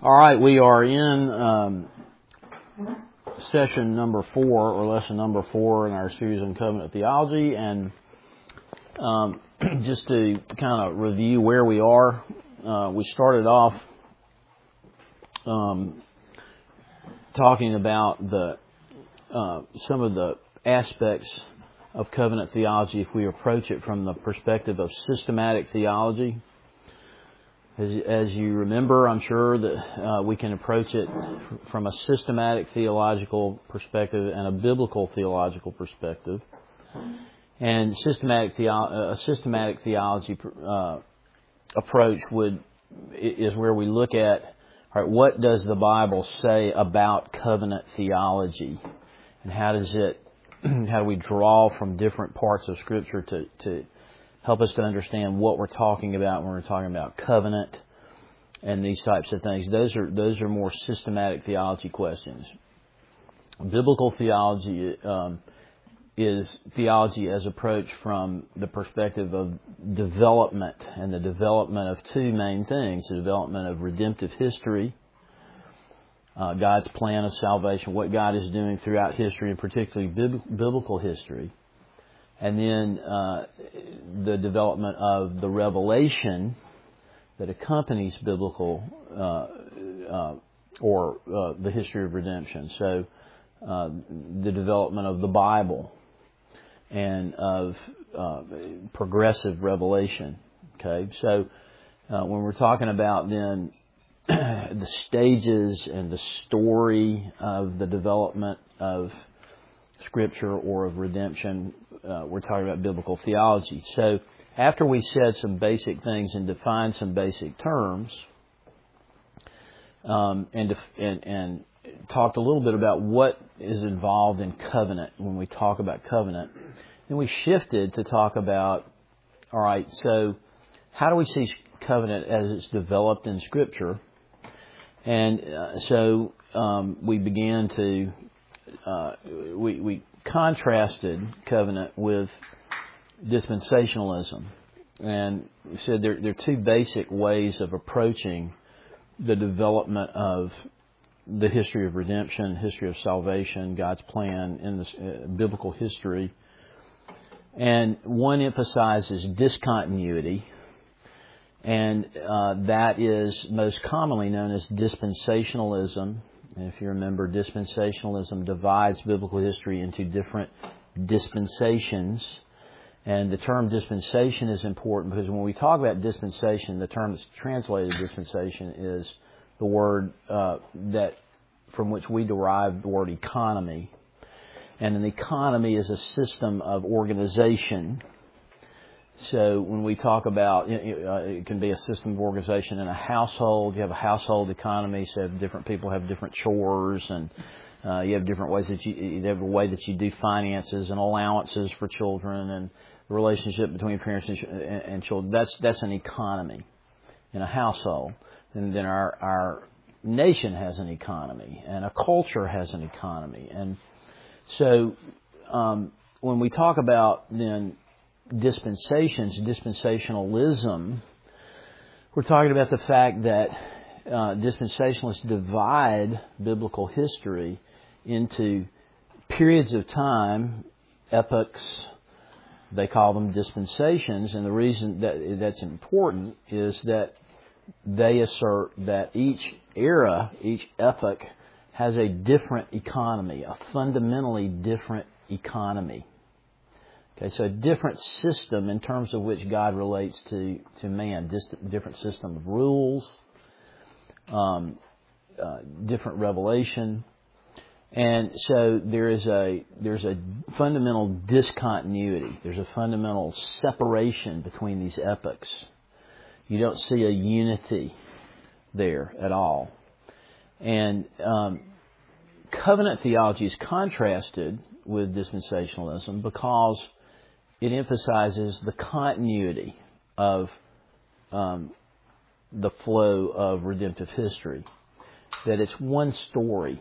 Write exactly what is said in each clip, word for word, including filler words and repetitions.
All right, we are in um, session number four, or lesson number four in our series on covenant theology, and um, just to kind of review where we are, uh, we started off um, talking about the uh, some of the aspects of covenant theology if we approach it from the perspective of systematic theology. As, as you remember, I'm sure that uh, we can approach it from a systematic theological perspective and a biblical theological perspective. And systematic theo- a systematic theology uh, approach would is where we look at, all right, what does the Bible say about covenant theology, and how does it, how do we draw from different parts of Scripture to to help us to understand what we're talking about when we're talking about covenant and these types of things. Those are those are more systematic theology questions. Biblical theology um, is theology as approached from the perspective of development, and the development of two main things: the development of redemptive history, uh, God's plan of salvation, what God is doing throughout history, and particularly bib- biblical history. And then uh, the development of the revelation that accompanies biblical uh, uh, or uh, the history of redemption. So uh, the development of the Bible and of uh, progressive revelation. Okay, so uh, when we're talking about then the stages and the story of the development of Scripture or of redemption, uh, we're talking about biblical theology. So after we said some basic things and defined some basic terms, um, and, def- and and talked a little bit about what is involved in covenant when we talk about covenant, then we shifted to talk about, all right, so how do we see covenant as it's developed in Scripture? And uh, so um, we began to Uh, we, we contrasted covenant with dispensationalism, and we said there, there are two basic ways of approaching the development of the history of redemption, history of salvation, God's plan in this uh, biblical history. And one emphasizes discontinuity, and uh, that is most commonly known as dispensationalism. And if you remember, dispensationalism divides biblical history into different dispensations. And the term dispensation is important because when we talk about dispensation, the term that's translated dispensation is the word uh, that from which we derive the word economy. And an economy is a system of organization. So when we talk about, it can be a system of organization in a household. You have a household economy, so different people have different chores, and uh, you have different ways that you, you have a way that you do finances and allowances for children, and the relationship between parents and, and children. That's that's an economy in a household. And then our our nation has an economy, and a culture has an economy. And so um, when we talk about then dispensations, dispensationalism, we're talking about the fact that uh, dispensationalists divide biblical history into periods of time, epochs. They call them dispensations, and the reason that that's important is that they assert that each era, each epoch, has a different economy, a fundamentally different economy. Okay, so a different system in terms of which God relates to, to man, different system of rules, um, uh, different revelation, and so there is a there's a fundamental discontinuity. There's a fundamental separation between these epochs. You don't see a unity there at all, and um, covenant theology is contrasted with dispensationalism because it emphasizes the continuity of um, the flow of redemptive history, that it's one story,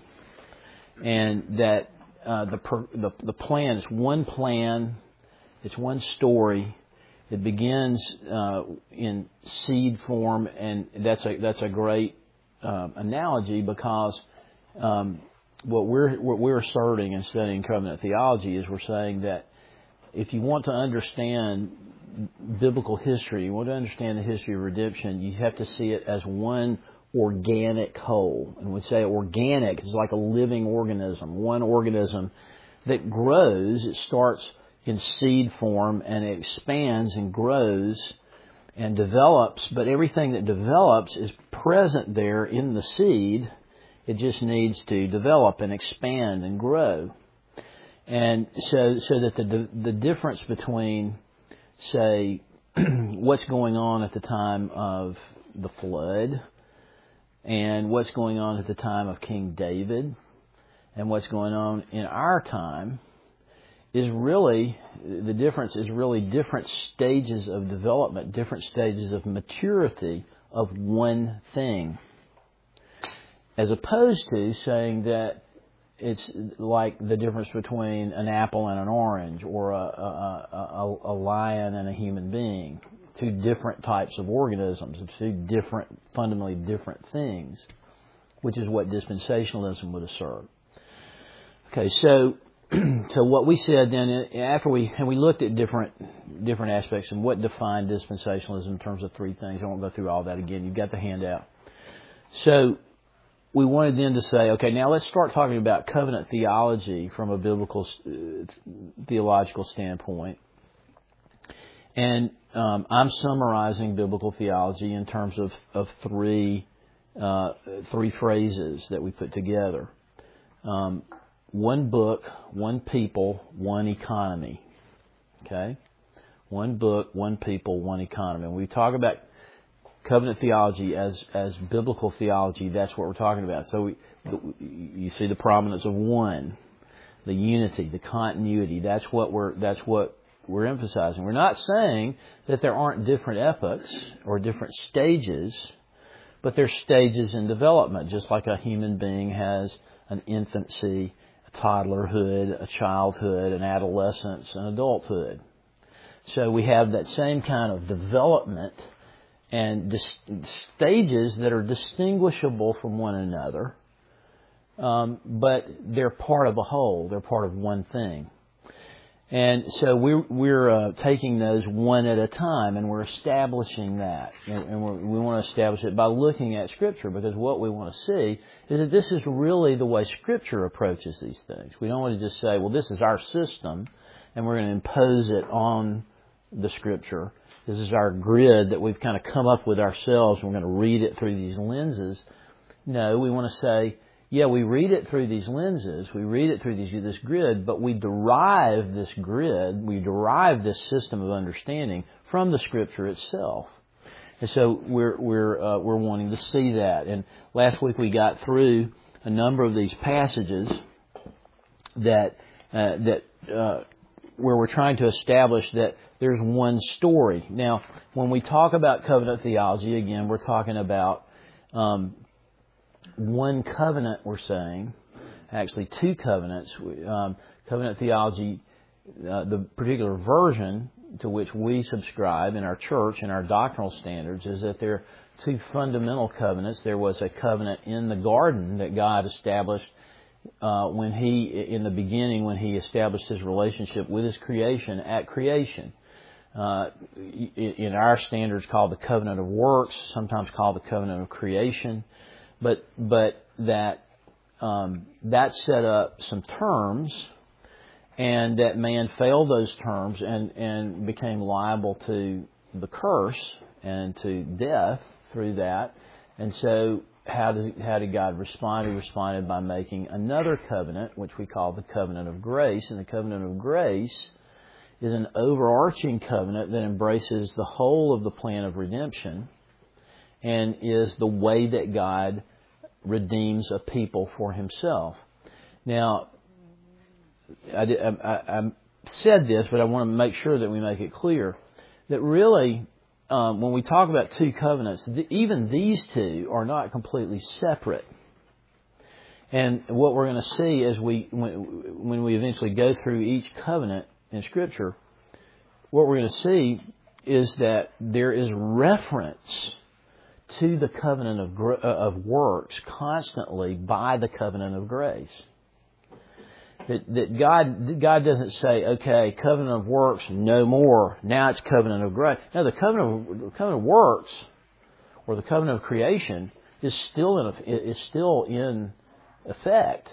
and that uh, the, the the plan is one plan, it's one story. It begins uh, in seed form, and that's a that's a great uh, analogy because um, what we're what we're asserting in studying covenant theology is we're saying that if you want to understand biblical history, you want to understand the history of redemption, you have to see it as one organic whole. And we say organic is like a living organism, one organism that grows. It starts in seed form and it expands and grows and develops, but everything that develops is present there in the seed. It just needs to develop and expand and grow. And so so that the the difference between, say, what's going on at the time of the flood and what's going on at the time of King David and what's going on in our time is really, the difference is really different stages of development, different stages of maturity of one thing. As opposed to saying that it's like the difference between an apple and an orange, or a, a, a, a lion and a human being. Two different types of organisms, two different, fundamentally different things, which is what dispensationalism would assert. Okay, so so what we said then, after we and we looked at different different aspects and what defined dispensationalism in terms of three things. I won't go through all that again. You've got the handout. So we wanted then to say, okay, now let's start talking about covenant theology from a biblical uh, theological standpoint. And um, I'm summarizing biblical theology in terms of of three uh, three phrases that we put together. Um, one book, one people, one economy. Okay? One book, one people, one economy. When we talk about covenant theology as as biblical theology, that's what we're talking about. So we, you see the prominence of one, the unity, the continuity. That's what we're that's what we're emphasizing. We're not saying that there aren't different epochs or different stages, but there's stages in development, just like a human being has an infancy, a toddlerhood, a childhood, an adolescence, an adulthood. So we have that same kind of development and dis- stages that are distinguishable from one another, um, but they're part of a whole. They're part of one thing. And so we're, we're uh, taking those one at a time, and we're establishing that. And, and we're, we want to establish it by looking at Scripture, because what we want to see is that this is really the way Scripture approaches these things. We don't want to just say, well, this is our system, and we're going to impose it on the Scripture. This is our grid that we've kind of come up with ourselves, and we're going to read it through these lenses. No, we want to say, yeah, we read it through these lenses, we read it through these, this grid, but we derive this grid, we derive this system of understanding from the Scripture itself. And so we're we're uh, we're wanting to see that. And last week we got through a number of these passages that uh, that uh, where we're trying to establish that there's one story. Now, when we talk about covenant theology, again, we're talking about um, one covenant, we're saying, actually two covenants. Um, covenant theology, uh, the particular version to which we subscribe in our church and our doctrinal standards, is that there are two fundamental covenants. There was a covenant in the garden that God established uh, when He, in the beginning, when He established His relationship with His creation at creation. Uh, in our standards, called the covenant of works, sometimes called the covenant of creation. But but that um, that set up some terms, and that man failed those terms and, and became liable to the curse and to death through that. And so how does how did God respond? He responded by making another covenant, which we call the covenant of grace. And the covenant of grace is an overarching covenant that embraces the whole of the plan of redemption and is the way that God redeems a people for Himself. Now, I, I, I said this, but I want to make sure that we make it clear that really, um, when we talk about two covenants, th- even these two are not completely separate. And what we're going to see as we, when, when we eventually go through each covenant in Scripture, what we're going to see is that there is reference to the covenant of gr- of works constantly by the covenant of grace. That, that God God doesn't say, okay, covenant of works, no more. Now it's covenant of grace. No, the covenant of, the covenant of works, or the covenant of creation, is still in is still in effect.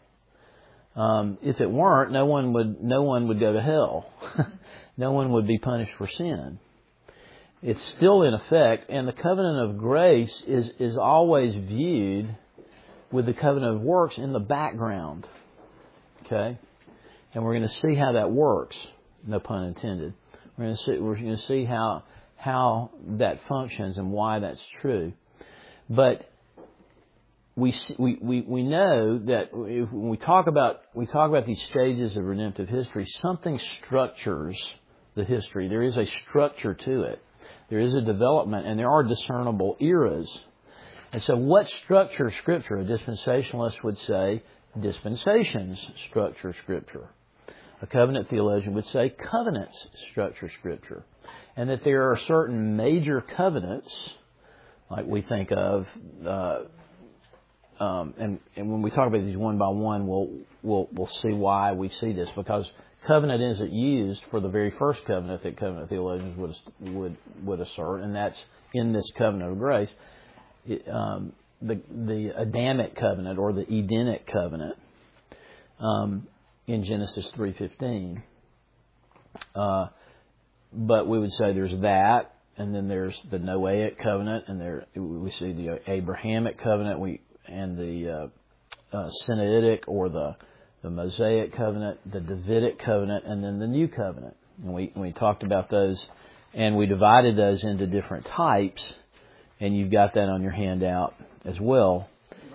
Um, if it weren't, no one would no one would go to hell. No one would be punished for sin. It's still in effect, and the covenant of grace is is always viewed with the covenant of works in the background. Okay, and we're going to see how that works. No pun intended. We're going to see we're going to see how how that functions and why that's true. But we we we we know that if when we talk about we talk about these stages of redemptive history, something structures the history. There is a structure to it. There is a development, and there are discernible eras. And so, what structures Scripture? A dispensationalist would say dispensations structure Scripture. A covenant theologian would say covenants structure Scripture. And that there are certain major covenants, like we think of, uh, um, and, and when we talk about these one by one, we'll, we'll, we'll see why we see this. Because covenant isn't used for the very first covenant that covenant theologians would, would, would assert, and that's in this covenant of grace. It, um, the the Adamic covenant or the Edenic covenant um, in Genesis three fifteen. Uh, but we would say there's that, and then there's the Noahic covenant, and there we see the Abrahamic covenant, we and the uh, uh, Sinaitic or the the Mosaic covenant, the Davidic covenant, and then the New covenant. And we we talked about those, and we divided those into different types, and you've got that on your handout as well.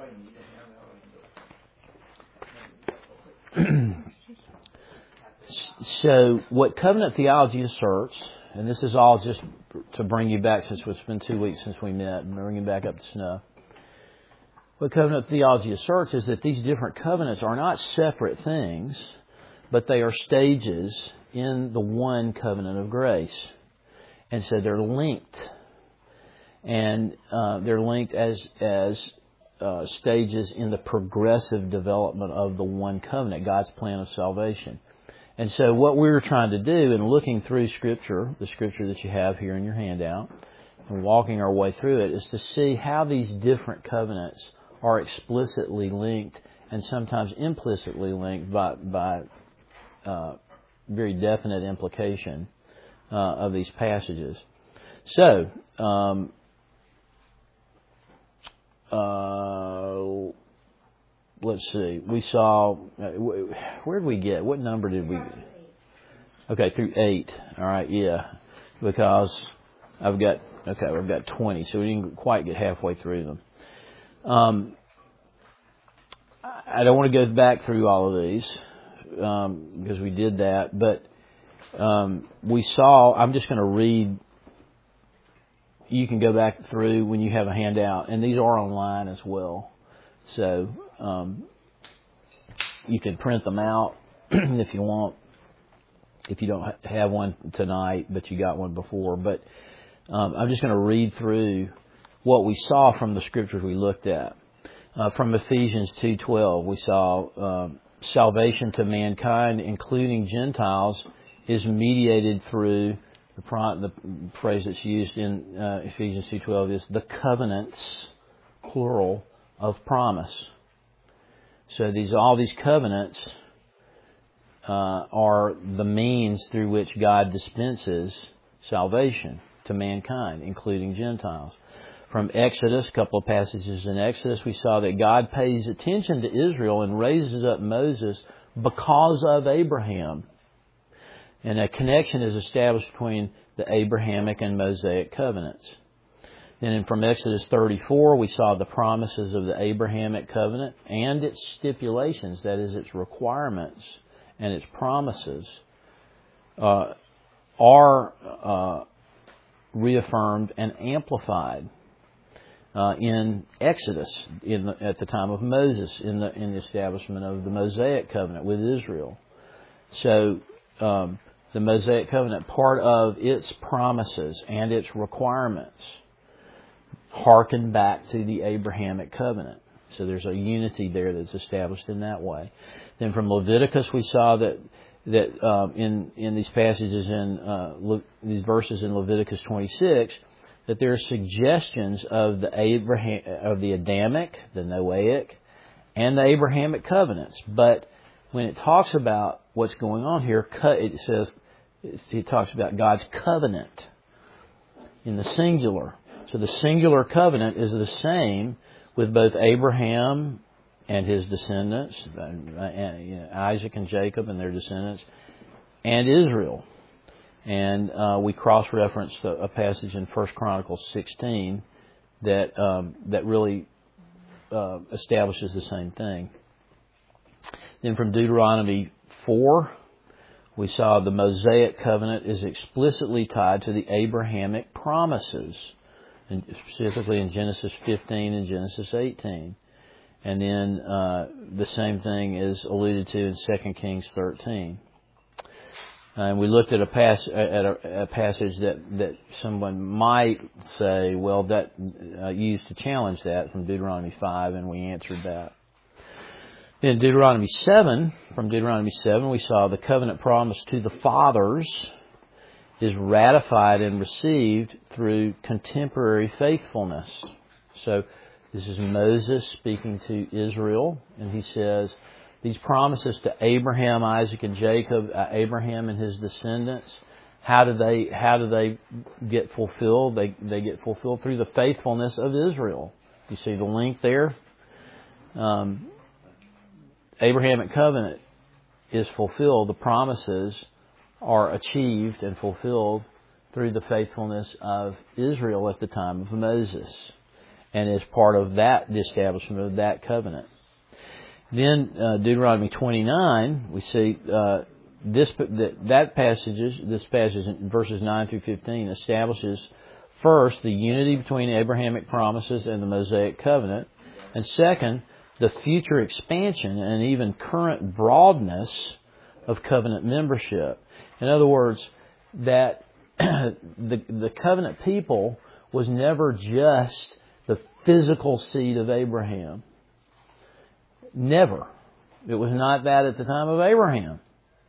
So what covenant theology asserts, and this is all just to bring you back, since it's been two weeks since we met, and bring you back up to snuff. What covenant theology asserts is that these different covenants are not separate things, but they are stages in the one covenant of grace. And so they're linked. And uh, they're linked as as uh, stages in the progressive development of the one covenant, God's plan of salvation. And so what we were trying to do in looking through Scripture, the Scripture that you have here in your handout, and walking our way through it, is to see how these different covenants are explicitly linked and sometimes implicitly linked by, by uh, very definite implication uh, of these passages. So, um, Uh, let's see. We saw. Where did we get? What number did we? Okay, through eight. All right, yeah. Because I've got. Okay, we've got twenty, so we didn't quite get halfway through them. Um, I don't want to go back through all of these um, because we did that, but um, we saw. I'm just going to read. You can go back through when you have a handout, and these are online as well. So um, you can print them out if you want, if you don't have one tonight, but you got one before. But um, I'm just going to read through what we saw from the scriptures we looked at. Uh, from Ephesians two twelve, we saw um, salvation to mankind, including Gentiles, is mediated through The, pro- the phrase that's used in uh, Ephesians two twelve is the covenants, plural, of promise. So these all these covenants uh, are the means through which God dispenses salvation to mankind, including Gentiles. From Exodus, a couple of passages in Exodus, we saw that God pays attention to Israel and raises up Moses because of Abraham. And a connection is established between the Abrahamic and Mosaic covenants. Then from Exodus thirty-four, we saw the promises of the Abrahamic covenant and its stipulations, that is, its requirements and its promises, uh, are uh, reaffirmed and amplified uh, in Exodus in the, at the time of Moses, in the in the establishment of the Mosaic covenant with Israel. So um, the Mosaic covenant, part of its promises and its requirements hearken back to the Abrahamic covenant. So there's a unity there that's established in that way. Then from Leviticus we saw that that um, in in these passages in uh, Le- these verses in Leviticus twenty-six, that there are suggestions of the Abraham of the Adamic, the Noahic, and the Abrahamic covenants. But when it talks about what's going on here, it says it talks about God's covenant in the singular. So the singular covenant is the same with both Abraham and his descendants, Isaac and Jacob and their descendants, and Israel. And uh, we cross-referenced a, a passage in First Chronicles sixteen that um, that really uh, establishes the same thing. Then from Deuteronomy four, we saw the Mosaic covenant is explicitly tied to the Abrahamic promises, and specifically in Genesis fifteen and Genesis eighteen. And then uh, the same thing is alluded to in Second Kings thirteen. And we looked at a, pass, at a, a passage that, that someone might say, well, that uh, used to challenge that from Deuteronomy five, and we answered that. In Deuteronomy seven, from Deuteronomy seven, we saw the covenant promise to the fathers is ratified and received through contemporary faithfulness. So this is Moses speaking to Israel, and he says, these promises to Abraham, Isaac, and Jacob, uh, Abraham and his descendants, how do they how do they get fulfilled? They they get fulfilled through the faithfulness of Israel. You see the link there? Um, Abrahamic covenant is fulfilled. The promises are achieved and fulfilled through the faithfulness of Israel at the time of Moses, and as part of that, the establishment of that covenant. Then uh, Deuteronomy twenty-nine, we see uh, this that, that passages this passage in verses nine through fifteen establishes first the unity between the Abrahamic promises and the Mosaic covenant, and second the future expansion and even current broadness of covenant membership. In other words, that the the covenant people was never just the physical seed of Abraham. Never. It was not that at the time of Abraham.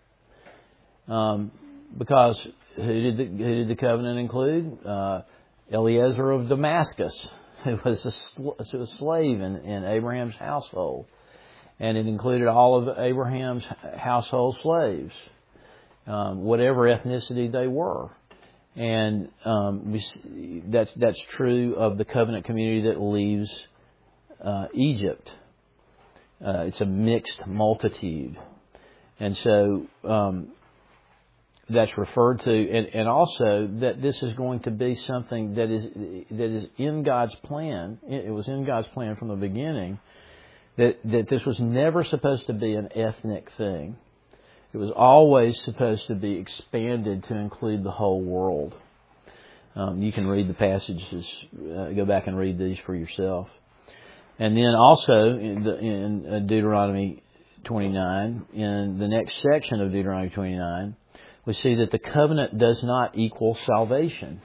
Um, because who did the, who did the covenant include? Uh, Eliezer of Damascus, who was a, sl- a slave in, in Abraham's household. And it included all of Abraham's household slaves, um, whatever ethnicity they were. And um, we, that's, that's true of the covenant community that leaves uh, Egypt. Uh, it's a mixed multitude. And so um, that's referred to, and, and also that this is going to be something that is that is in God's plan. It was in God's plan from the beginning that, that this was never supposed to be an ethnic thing. It was always supposed to be expanded to include the whole world. Um, you can read the passages, uh, go back and read these for yourself. And then also in, the, in Deuteronomy twenty-nine, in the next section of Deuteronomy twenty-nine, we see that the covenant does not equal salvation.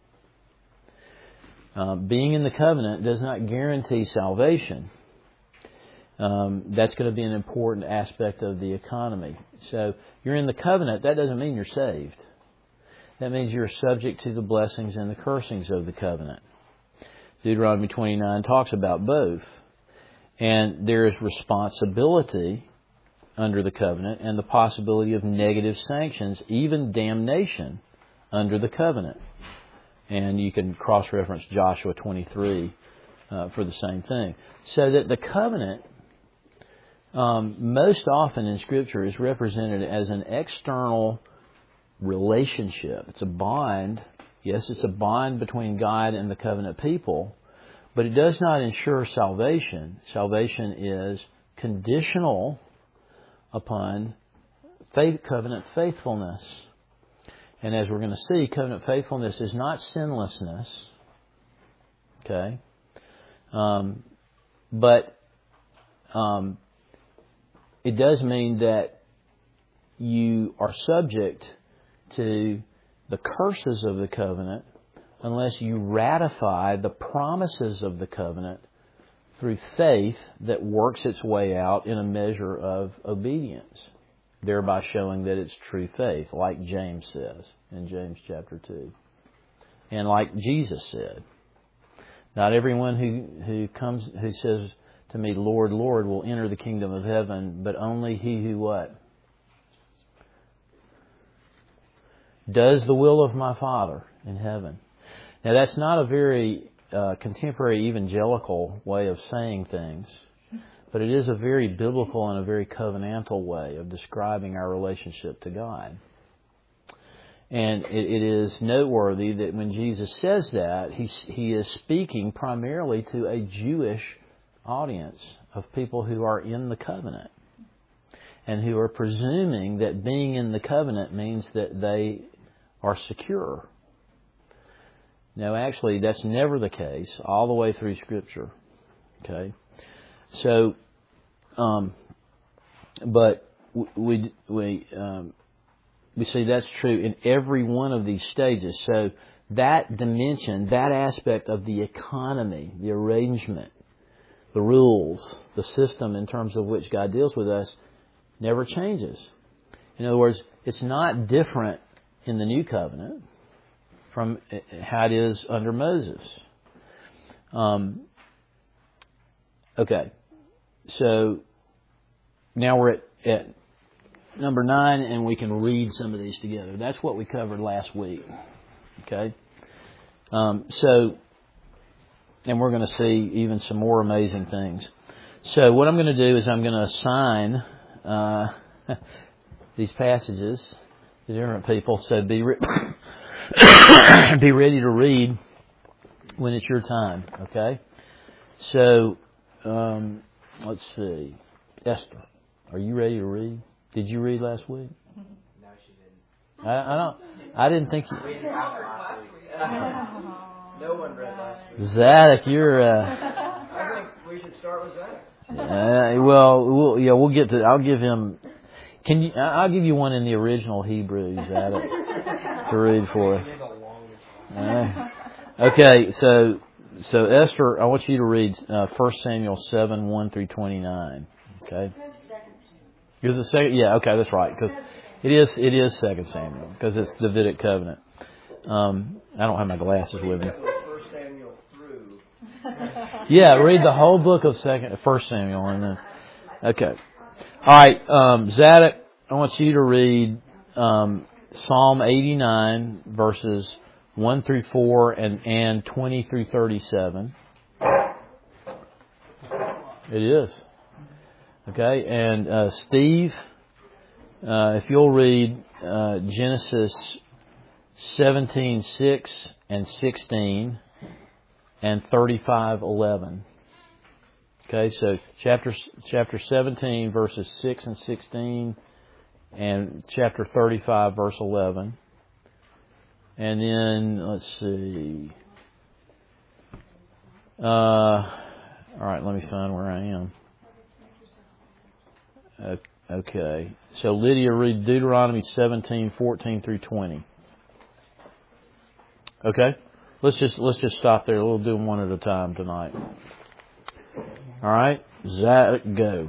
Um, being in the covenant does not guarantee salvation. Um, that's going to be an important aspect of the economy. So you're in the covenant, that doesn't mean you're saved. That means you're subject to the blessings and the cursings of the covenant. Deuteronomy twenty-nine talks about both. And there is responsibility under the covenant and the possibility of negative sanctions, even damnation, under the covenant. And you can cross-reference Joshua twenty-three uh, for the same thing. So that the covenant, um, most often in Scripture, is represented as an external relationship. It's a bond. Yes, it's a bond between God and the covenant people, but it does not ensure salvation. Salvation is conditional upon faith, covenant faithfulness. And as we're going to see, covenant faithfulness is not sinlessness. Okay? Um, but um, it does mean that you are subject to the curses of the covenant unless you ratify the promises of the covenant through faith that works its way out in a measure of obedience, thereby showing that it's true faith, like James says in James chapter two. And like Jesus said, not everyone who, who comes who says to me, Lord, Lord, will enter the kingdom of heaven, but only he who what? Does the will of my Father in heaven. Now that's not a very uh, contemporary evangelical way of saying things, but it is a very biblical and a very covenantal way of describing our relationship to God. And it, it is noteworthy that when Jesus says that, he, he is speaking primarily to a Jewish audience of people who are in the covenant and who are presuming that being in the covenant means that they are secure. No, actually, that's never the case all the way through Scripture. Okay? So, um, but we we um, we see that's true in every one of these stages. So that dimension, that aspect of the economy, the arrangement, the rules, the system in terms of which God deals with us, never changes. In other words, it's not different in the New Covenant from how it is under Moses. Um, okay, so now we're at, at number nine, and we can read some of these together. That's what we covered last week. Okay, um, so, and we're going to see even some more amazing things. So what I'm going to do is I'm going to assign uh, these passages to different people. So be re- be ready to read when it's your time. Okay. So um, let's see. Esther, are you ready to read? Did you read last week? No, she didn't. I, I don't. I didn't think you. We didn't have it last week. No one read last week. Zadok, you're. Uh, I think we should start with Zadok. uh, well, we'll, yeah, we'll get to. I'll give him. Can you? I'll give you one in the original Hebrew, Zadok, to read for us. Uh, okay, so so Esther, I want you to read uh, First Samuel seven one through twenty nine. Okay. Is it second? Yeah. Okay, that's right. Because it is it is Second Samuel because it's the Davidic covenant. Um, I don't have my glasses with me. First Samuel through. Yeah, read the whole book of Second First Samuel and then. Okay. All right, um, Zadok, I want you to read um, Psalm eighty-nine, verses one through four and, and twenty through thirty-seven. It is. Okay, and uh, Steve, uh, if you'll read uh, Genesis seventeen six and sixteen and thirty-five eleven. Okay, so chapter chapter seventeen, verses six and sixteen, and chapter thirty-five, verse eleven. And then, let's see. Uh, all right, let me find where I am. Okay, so Lydia, read Deuteronomy seventeen, fourteen through twenty. Okay, let's just let's just stop there. We'll do them one at a time tonight. All right, Zadok, go.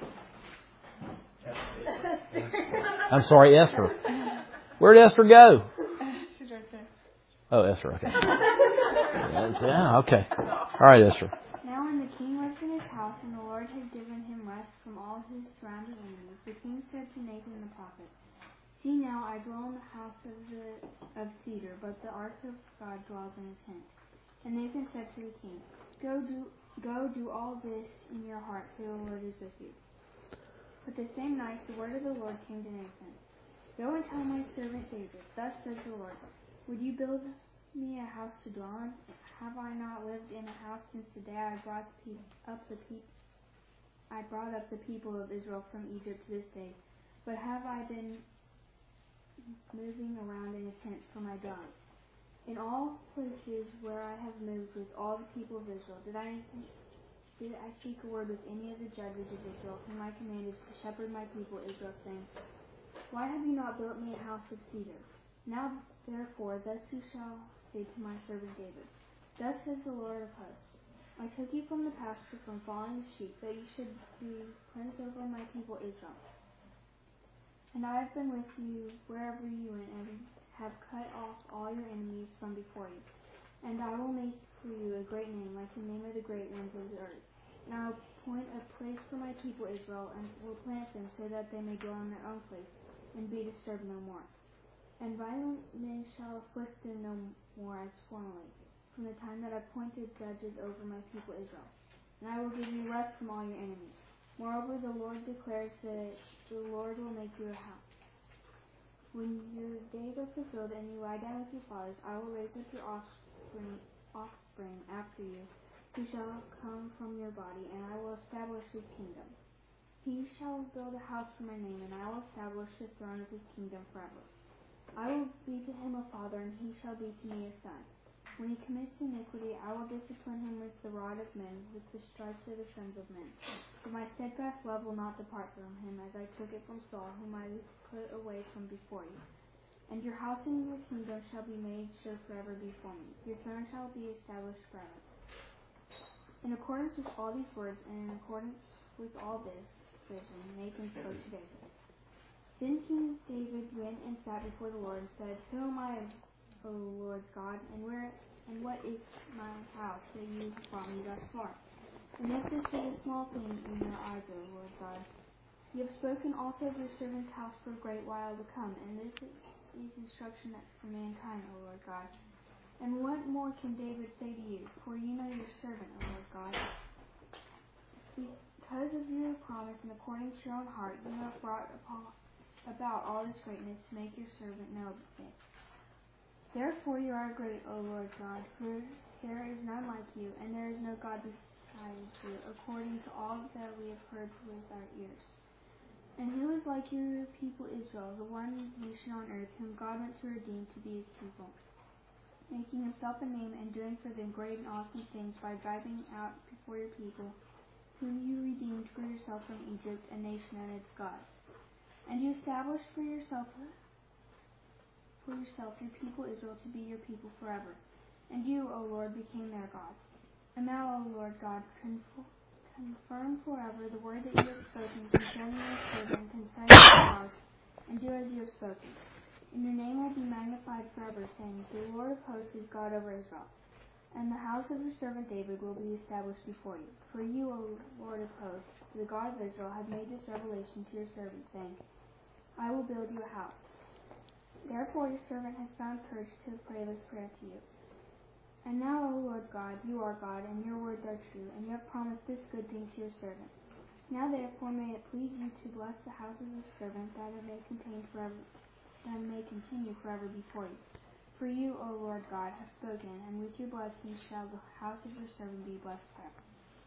I'm sorry, Esther. Where did Esther go? She's right there. Oh, Esther. Okay. Yeah. Okay. All right, Esther. Now when the king lived in his house, and the Lord had given him rest from all his surrounding enemies, the king said to Nathan the prophet, "See now, I dwell in the house of the of cedar, but the ark of God dwells in a tent." And Nathan said to the king, "Go do go do all this in your heart, for the Lord is with you." But the same night the word of the Lord came to Nathan. "Go and tell my servant David, thus says the Lord, would you build me a house to dwell in? Have I not lived in a house since the day I brought the pe- up the pe- I brought up the people of Israel from Egypt to this day? But have I been moving around in a tent for my dwelling? In all places where I have moved with all the people of Israel, did I did I speak a word with any of the judges of Israel, whom I commanded to shepherd my people Israel, saying, why have you not built me a house of cedar? Now therefore thus you shall say to my servant David, Thus says the Lord of hosts, I took you from the pasture, from following the sheep, that you should be prince over my people Israel. And I have been with you wherever you went, and have cut off all your enemies from before you. And I will make for you a great name, like the name of the great ones of the earth. And I will appoint a place for my people Israel, and will plant them so that they may dwell in their own place, and be disturbed no more. And violence shall afflict them no more as formerly, from the time that I appointed judges over my people Israel. And I will give you rest from all your enemies. Moreover, the Lord declares that the Lord will make you a house. When your days are fulfilled and you lie down with your fathers, I will raise up your offspring, offspring after you, who shall come from your body, and I will establish his kingdom. He shall build a house for my name, and I will establish the throne of his kingdom forever. I will be to him a father, and he shall be to me a son. When he commits iniquity, I will discipline him with the rod of men, with the stripes of the sons of men. For my steadfast love will not depart from him, as I took it from Saul, whom I put away from before you. And your house and your kingdom shall be made sure forever before me. Your throne shall be established forever. In accordance with all these words, and in accordance with all this vision, Nathan spoke to David. Then King David went and sat before the Lord, and said, Who am I, O Lord God, and where and what is my house that you have brought me thus far? And this is but a small thing in your eyes, O Lord God. You have spoken also of your servant's house for a great while to come, and this is instruction for mankind, O Lord God. And what more can David say to you? For you know your servant, O Lord God. Because of your promise and according to your own heart, you have brought upon about all this greatness to make your servant know it. Therefore you are great, O Lord God, for there is none like you, and there is no God besides you, according to all that we have heard with our ears. And who is like your people Israel, the one nation on earth, whom God went to redeem to be his people, making himself a name and doing for them great and awesome things by driving out before your people, whom you redeemed for yourself from Egypt, a nation and its gods. And you established for yourself for yourself your people Israel to be your people forever. And you, O Lord, became their God. And now, O Lord God, conf- confirm forever the word that you have spoken concerning your servant, concerning your house, and do as you have spoken. And your name will be magnified forever, saying, The Lord of hosts is God over Israel. And the house of your servant David will be established before you. For you, O Lord of hosts, the God of Israel, have made this revelation to your servant, saying, I will build you a house. Therefore your servant has found courage to pray this prayer to you. And now, O Lord God, you are God, and your words are true, and you have promised this good thing to your servant. Now therefore may it please you to bless the house of your servant, that it may contain forever, that it may continue forever before you. For you, O Lord God, have spoken, and with your blessing shall the house of your servant be blessed forever.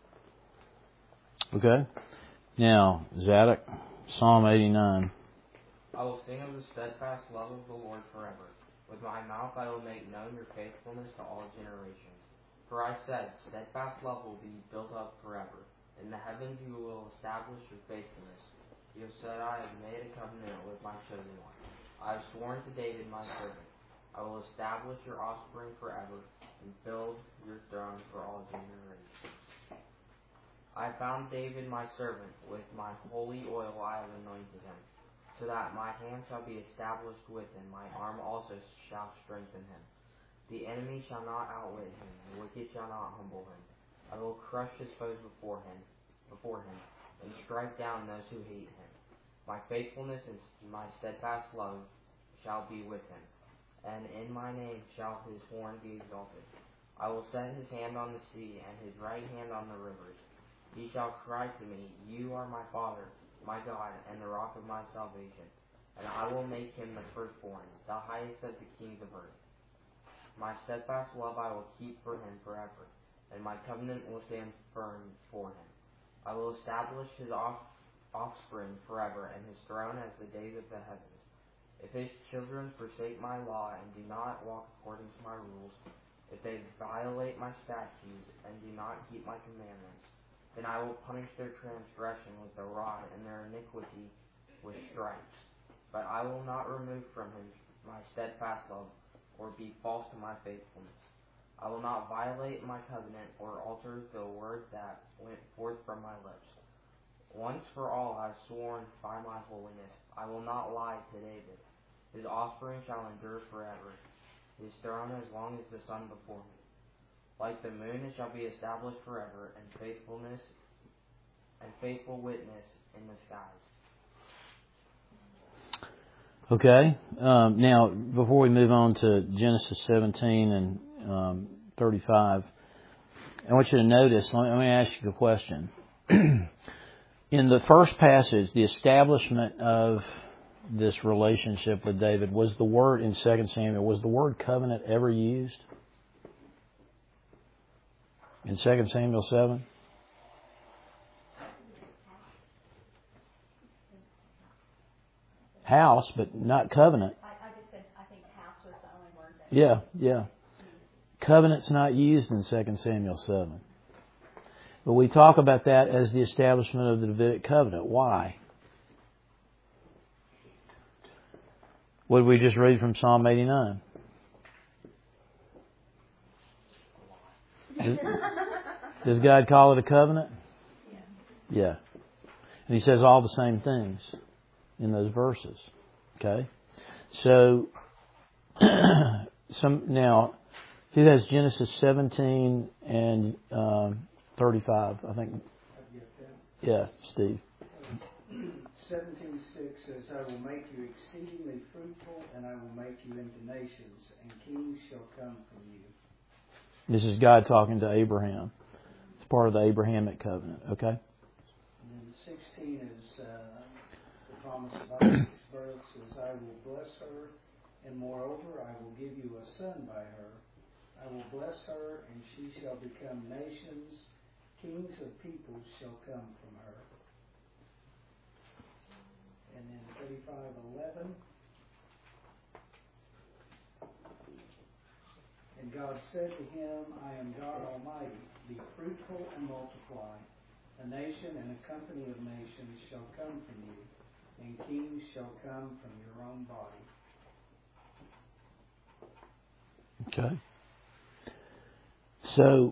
Okay. Now, Zadok, Psalm eighty-nine. I will sing of the steadfast love of the Lord forever. With my mouth I will make known your faithfulness to all generations. For I said, steadfast love will be built up forever. In the heavens you will establish your faithfulness. You have said, I have made a covenant with my chosen one. I have sworn to David my servant. I will establish your offspring forever and build your throne for all generations. I found David my servant. With my holy oil I have anointed him, so that my hand shall be established with him, my arm also shall strengthen him. The enemy shall not outwit him, the wicked shall not humble him. I will crush his foes before him, before him, and strike down those who hate him. My faithfulness and my steadfast love shall be with him, and in my name shall his horn be exalted. I will set his hand on the sea, and his right hand on the rivers. He shall cry to me, You are my Father, my God, and the rock of my salvation, and I will make him the firstborn, the highest of the kings of earth. My steadfast love I will keep for him forever, and my covenant will stand firm for him. I will establish his off- offspring forever, and his throne as the days of the heavens. If his children forsake my law and do not walk according to my rules, if they violate my statutes and do not keep my commandments, then I will punish their transgression with the rod and their iniquity with stripes. But I will not remove from him my steadfast love or be false to my faithfulness. I will not violate my covenant or alter the word that went forth from my lips. Once for all I have sworn by my holiness, I will not lie to David. His offspring shall endure forever, his throne as long as the sun before me. Like the moon it shall be established forever, and faithfulness and faithful witness in the skies. Okay. Um, now, before we move on to Genesis seventeen and um, thirty-five, I want you to notice, let me, let me ask you a question. In the first passage, the establishment of this relationship with David, was the word in Second Samuel, was the word covenant ever used? In Second Samuel seven? House, but not covenant. I, I just said I think house was the only word that... Yeah, yeah. Covenant's not used in Second Samuel seven. But we talk about that as the establishment of the Davidic covenant. Why? What did we just read from Psalm eighty-nine? Does, does God call it a covenant? Yeah. Yeah. And He says all the same things in those verses. Okay? So, some now, who has Genesis seventeen and um, thirty-five? I think. Yeah, Steve. seventeen six says, I will make you exceedingly fruitful, and I will make you into nations, and kings shall come from you. This is God talking to Abraham. It's part of the Abrahamic covenant. Okay? And then sixteen is uh, the promise of Isaac's birth says, I will bless her, and moreover I will give you a son by her. I will bless her, and she shall become nations. Kings of peoples shall come from her. And then thirty-five eleven. And God said to him, I am God Almighty. Be fruitful and multiply. A nation and a company of nations shall come from you, and kings shall come from your own body. Okay. So,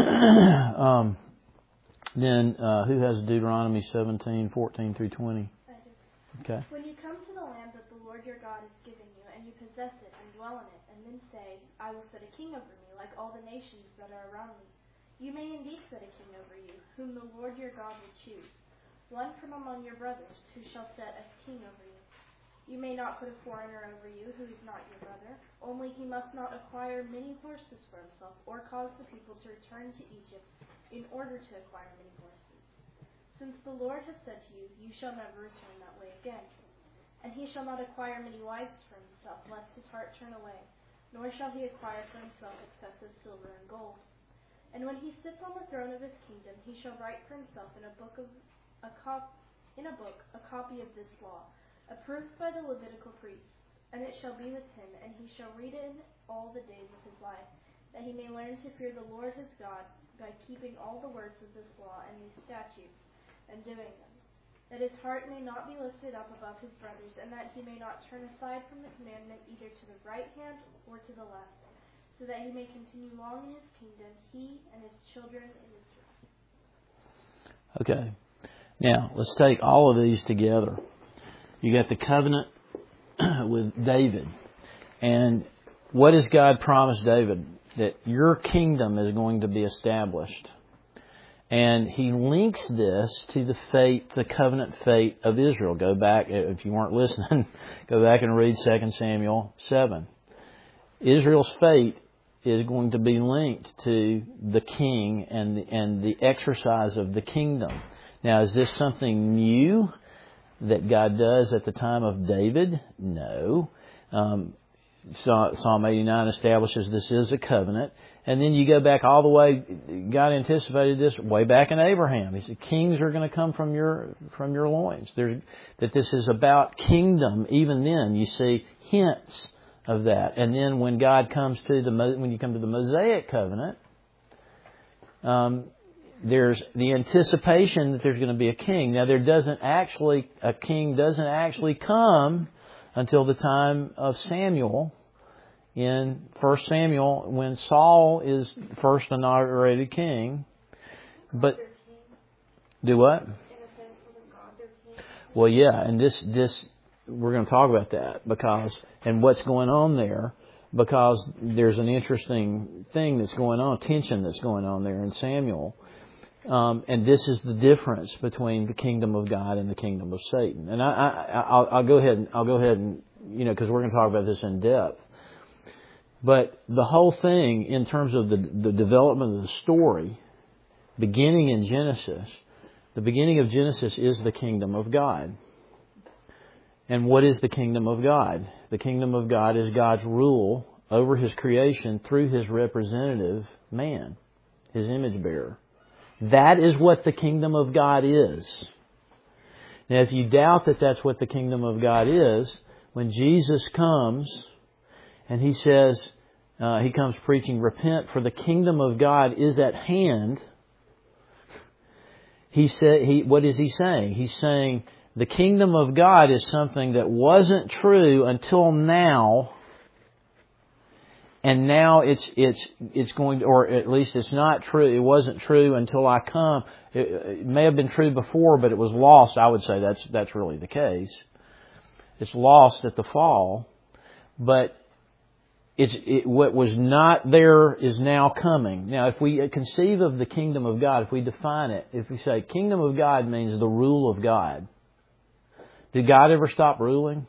um, then uh, who has Deuteronomy seventeen, fourteen through twenty? I do. Okay. When you come to the land that the Lord your God is giving you, and you possess it and dwell in it, and then say, I will set a king over me, like all the nations that are around me, you may indeed set a king over you, whom the Lord your God will choose, one from among your brothers, who shall set as king over you. You may not put a foreigner over you who is not your brother, only he must not acquire many horses for himself, or cause the people to return to Egypt in order to acquire many horses. Since the Lord has said to you, you shall never return that way again. And he shall not acquire many wives for himself, lest his heart turn away, nor shall he acquire for himself excessive silver and gold. And when he sits on the throne of his kingdom, he shall write for himself in a book of a cop in a book a copy of this law, approved by the Levitical priests, and it shall be with him, and he shall read it in all the days of his life, that he may learn to fear the Lord his God by keeping all the words of this law and these statutes, and doing them, that his heart may not be lifted up above his brothers, and that he may not turn aside from the commandment either to the right hand or to the left, so that he may continue long in his kingdom, he and his children in Israel. Okay. Now, let's take all of these together. You got the covenant with David. And what does God promise David? That your kingdom is going to be established. And He links this to the fate, the covenant fate of Israel. Go back, if you weren't listening, go back and read Second Samuel seven. Israel's fate is going to be linked to the king and the, and the exercise of the kingdom. Now, is this something new that God does at the time of David? No. Um, Psalm eighty-nine establishes this is a covenant. And then you go back all the way, God anticipated this way back in Abraham. He said, kings are going to come from your from your loins. There's, that this is about kingdom. Even then, you see hints of that. And then when God comes to the, when you come to the Mosaic covenant, um, there's the anticipation that there's going to be a king. Now, there doesn't actually, a king doesn't actually come until the time of Samuel in First Samuel when Saul is first inaugurated king. But do what? Well, yeah, and this this we're going to talk about that because and what's going on there because there's an interesting thing that's going on, tension that's going on there in Samuel. Um, and this is the difference between the kingdom of God and the kingdom of Satan. And I, I, I'll, I'll go ahead and I'll go ahead and you know because we're going to talk about this in depth. But the whole thing, in terms of the the development of the story, beginning in Genesis, the beginning of Genesis is the kingdom of God. And what is the kingdom of God? The kingdom of God is God's rule over His creation through His representative, man, His image bearer. That is what the kingdom of God is. Now, if you doubt that that's what the kingdom of God is, when Jesus comes and He says, uh, He comes preaching, repent, for the kingdom of God is at hand. He said, he, what is He saying? He's saying the kingdom of God is something that wasn't true until now, and now it's it's it's going to, or at least it's not true. It wasn't true until I come. It, it may have been true before, but it was lost. I would say that's that's really the case. It's lost at the fall, but it's it, what was not there is now coming. Now, if we conceive of the kingdom of God, if we define it, if we say kingdom of God means the rule of God, did God ever stop ruling?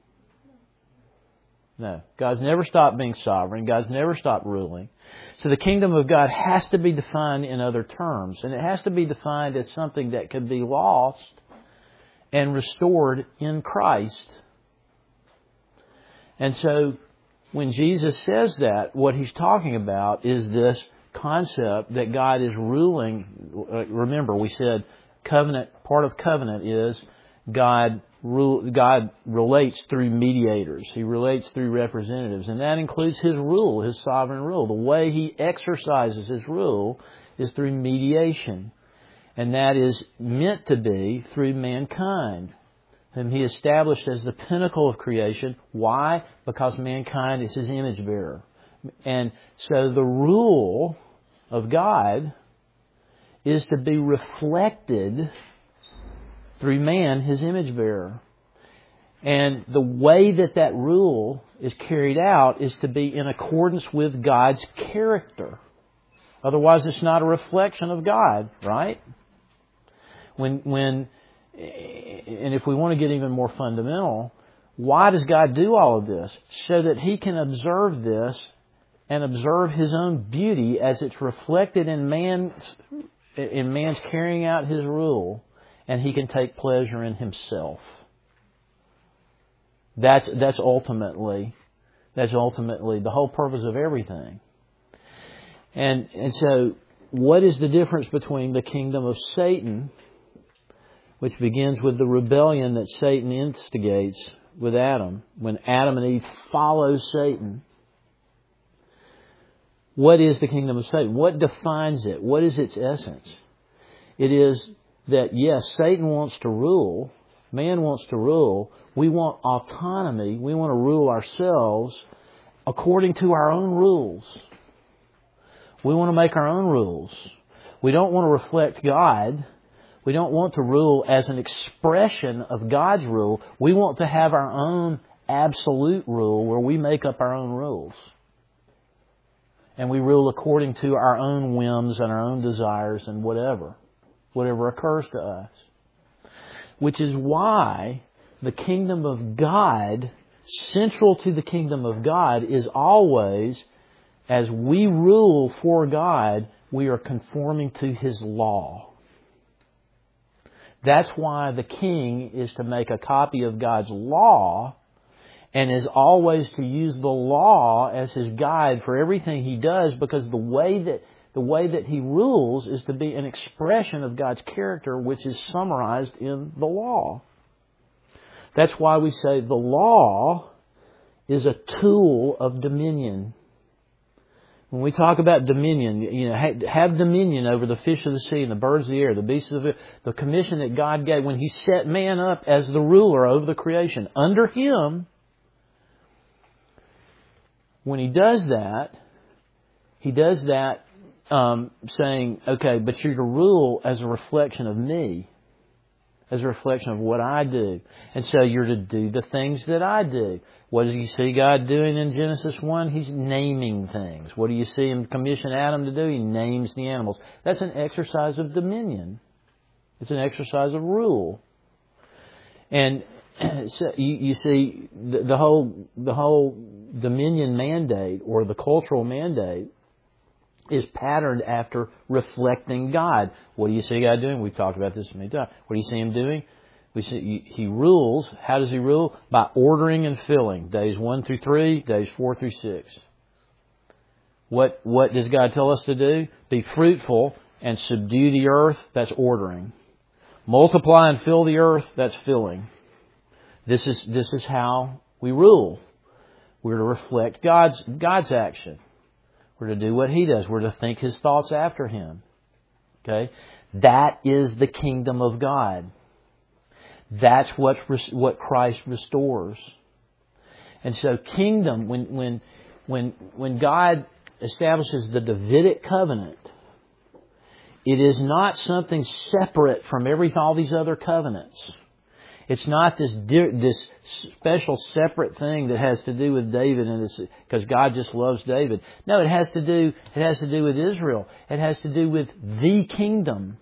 No. God's never stopped being sovereign. God's never stopped ruling. So the kingdom of God has to be defined in other terms. And it has to be defined as something that can be lost and restored in Christ. And so when Jesus says that, what He's talking about is this concept that God is ruling. Remember, we said covenant, part of covenant is God God relates through mediators. He relates through representatives. And that includes His rule, His sovereign rule. The way He exercises His rule is through mediation. And that is meant to be through mankind, whom He established as the pinnacle of creation. Why? Because mankind is His image bearer. And so the rule of God is to be reflected through man, His image bearer. And the way that that rule is carried out is to be in accordance with God's character. Otherwise, it's not a reflection of God, right? When, when, and if we want to get even more fundamental, why does God do all of this? So that He can observe this and observe His own beauty as it's reflected in man's, in man's carrying out His rule. And He can take pleasure in Himself. That's that's ultimately that's ultimately the whole purpose of everything. And and so, what is the difference between the kingdom of Satan, which begins with the rebellion that Satan instigates with Adam, when Adam and Eve follow Satan? What is the kingdom of Satan? What defines it? What is its essence? It is that, yes, Satan wants to rule, man wants to rule, we want autonomy, we want to rule ourselves according to our own rules. We want to make our own rules. We don't want to reflect God. We don't want to rule as an expression of God's rule. We want to have our own absolute rule where we make up our own rules. And we rule according to our own whims and our own desires and whatever. Whatever occurs to us. Which is why the kingdom of God, central to the kingdom of God, is always, as we rule for God, we are conforming to His law. That's why the king is to make a copy of God's law and is always to use the law as his guide for everything he does, because the way that The way that He rules is to be an expression of God's character, which is summarized in the law. That's why we say the law is a tool of dominion. When we talk about dominion, you know, have dominion over the fish of the sea and the birds of the air, the beasts of the field, the commission that God gave when He set man up as the ruler over the creation. Under Him, when He does that, He does that um, saying, okay, but you're to rule as a reflection of me, as a reflection of what I do. And so you're to do the things that I do. What does you see God doing in Genesis one? He's naming things. What do you see Him commission Adam to do? He names the animals. That's an exercise of dominion. It's an exercise of rule. And so you, you see the, the whole the whole dominion mandate, or the cultural mandate, is patterned after reflecting God. What do you see God doing? We've talked about this many times. What do you see Him doing? We see He rules. How does He rule? By ordering and filling. Days one through three, days four through six. What what does God tell us to do? Be fruitful and subdue the earth. That's ordering. Multiply and fill the earth. That's filling. This is this is how we rule. We're to reflect God's God's action. We're to do what He does. We're to think His thoughts after Him. Okay? That is the kingdom of God. That's what what Christ restores. And so kingdom, when when when when God establishes the Davidic covenant, it is not something separate from every all these other covenants. It's not this this special separate thing that has to do with David and it's because God just loves David. No, it has to do it has to do with Israel. It has to do with the kingdom.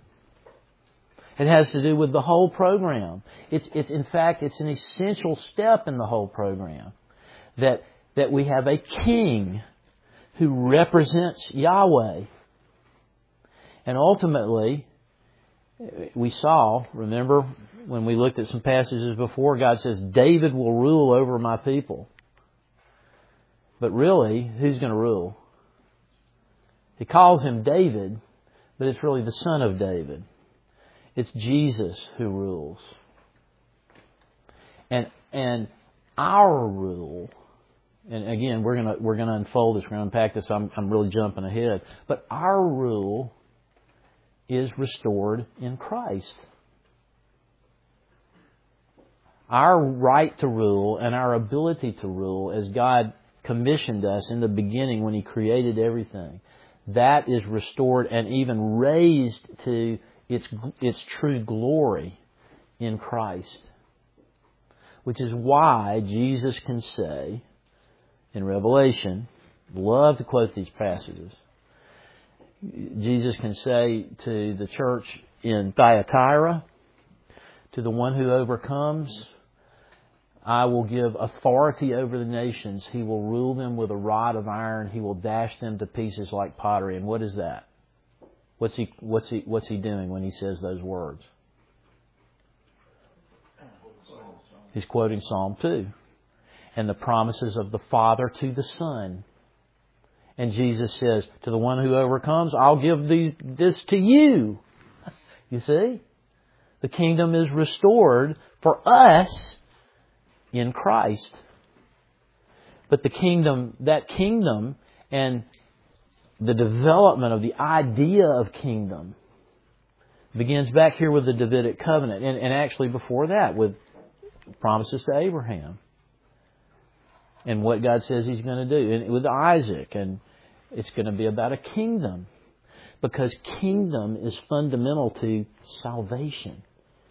It has to do with the whole program. It's it's in fact it's an essential step in the whole program that that we have a king who represents Yahweh. And ultimately, we saw, remember, when we looked at some passages before, God says, David will rule over my people. But really, who's going to rule? He calls him David, but it's really the son of David. It's Jesus who rules. And and our rule, and again, we're gonna we're gonna unfold this, we're gonna unpack this, I'm I'm really jumping ahead. But our rule is restored in Christ. Our right to rule and our ability to rule, as God commissioned us in the beginning when He created everything, that is restored and even raised to its its true glory in Christ. Which is why Jesus can say in Revelation, love to quote these passages, Jesus can say to the church in Thyatira, to the one who overcomes, I will give authority over the nations. He will rule them with a rod of iron. He will dash them to pieces like pottery. And what is that? What's he, what's he, what's he doing when he says those words? He's quoting Psalm two. And the promises of the Father to the Son. And Jesus says, to the one who overcomes, I'll give these, this to you. You see? The kingdom is restored for us in Christ. But the kingdom, that kingdom and the development of the idea of kingdom begins back here with the Davidic covenant. And, and actually before that with promises to Abraham. And what God says He's going to do. And with Isaac. And it's going to be about a kingdom. Because kingdom is fundamental to salvation.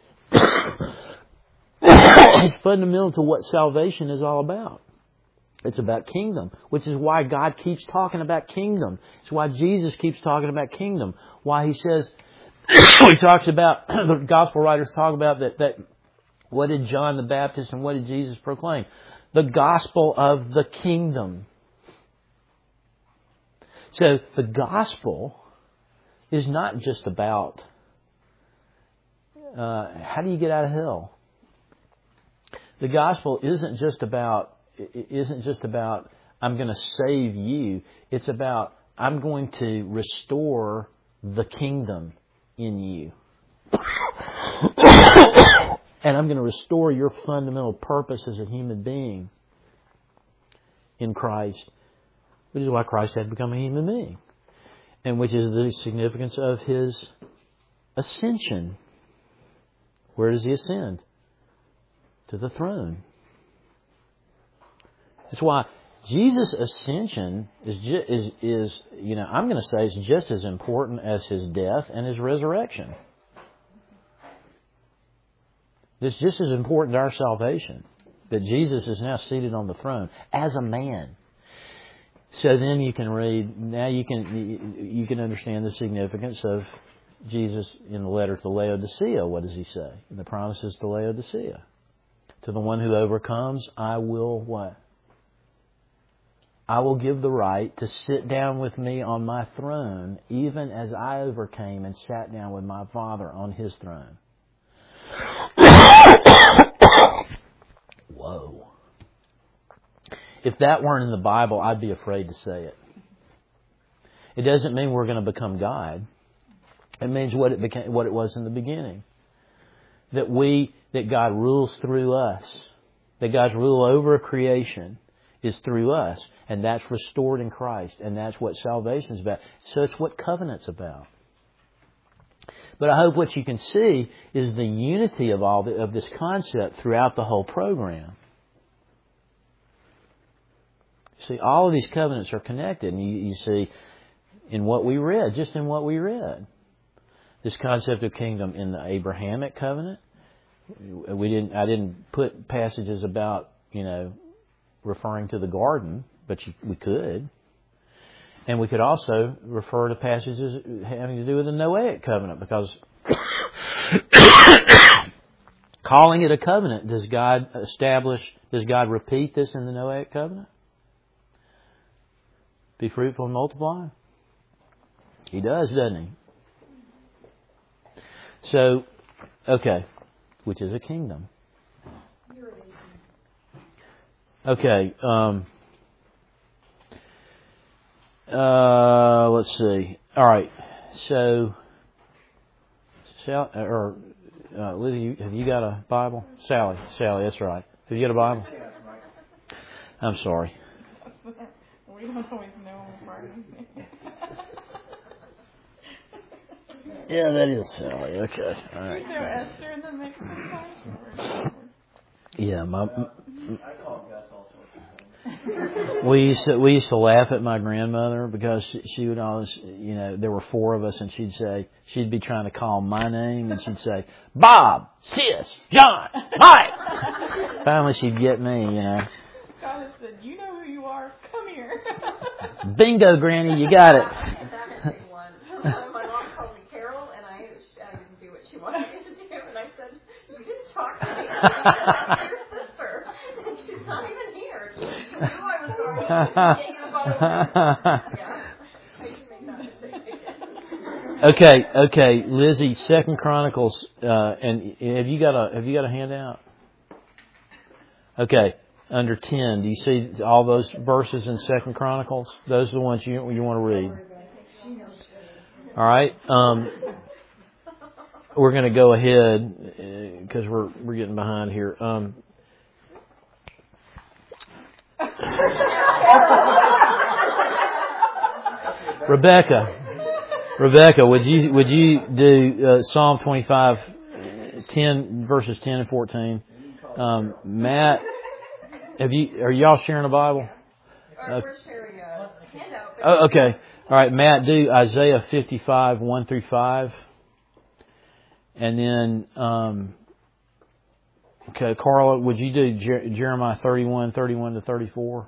It's fundamental to what salvation is all about. It's about kingdom. Which is why God keeps talking about kingdom. It's why Jesus keeps talking about kingdom. Why He says, He talks about, the gospel writers talk about that, that what did John the Baptist and what did Jesus proclaim? The gospel of the kingdom. So the gospel is not just about uh, how do you get out of hell. The gospel isn't just about isn't just about I'm going to save you. It's about I'm going to restore the kingdom in you. And I'm going to restore your fundamental purpose as a human being in Christ. Which is why Christ had to become a human being. And which is the significance of His ascension. Where does He ascend? To the throne. That's why Jesus' ascension is, ju- is, is, you know, I'm going to say it's just as important as His death and His resurrection. It's just as important to our salvation that Jesus is now seated on the throne as a man. So then you can read, now you can you, you can understand the significance of Jesus in the letter to Laodicea. What does He say? In the promises to Laodicea. To the one who overcomes, I will what? I will give the right to sit down with me on my throne, even as I overcame and sat down with my Father on His throne. Whoa. If that weren't in the Bible, I'd be afraid to say it. It doesn't mean we're going to become God. It means what it became, what it was in the beginning. That we, that God rules through us. That God's rule over creation is through us. And that's restored in Christ. And that's what salvation is about. So it's what covenant's about. But I hope what you can see is the unity of all the, of this concept throughout the whole program. See, all of these covenants are connected. And you, you see in what we read, just in what we read. This concept of kingdom in the Abrahamic covenant. We didn't. I didn't put passages about, you know, referring to the garden, but you, we could. And we could also refer to passages having to do with the Noahic covenant, because calling it a covenant, does God establish, does God repeat this in the Noahic covenant? Be fruitful and multiply? He does, doesn't He? So, okay, which is a kingdom. Okay, um, uh, let's see. All right, so, Sal, or uh, Lizzie, have you got a Bible? Sally, Sally, that's right. Have you got a Bible? I'm sorry. We don't always know part of it. Yeah, that is Sally. Okay, all right. You know Esther and the Mexican. Yeah, my. We used to we used to laugh at my grandmother because she, she would always, you know, there were four of us, and she'd say, she'd be trying to call my name, and she'd say, Bob, Sis, John, Mike. Finally, she'd get me, you know. God has said, you know who you are. Come here. Bingo, Granny, you got it. My mom called me Carol, and I, I didn't do what she wanted me to do, and I said, you didn't talk to me. I'm your sister, and she's not even here. She knew I was going to get you about a Yeah, I should make that mistake again. Okay, okay, Lizzie, Second Chronicles, uh, and have you got a have you got a handout? Okay, under ten, do you see all those verses in Second Chronicles? Those are the ones you you want to read. All right, um, we're going to go ahead because we're we're getting behind here. Um, Rebecca, Rebecca, would you would you do uh, Psalm twenty-five, ten verses ten and fourteen? Um, Matt, have you are y'all sharing a Bible? Uh, we're sharing a handout. Oh, okay. All right, Matt, do Isaiah fifty-five, one through five. And then, um, okay, Carla, would you do Jer- Jeremiah thirty-one, thirty-one to thirty-four?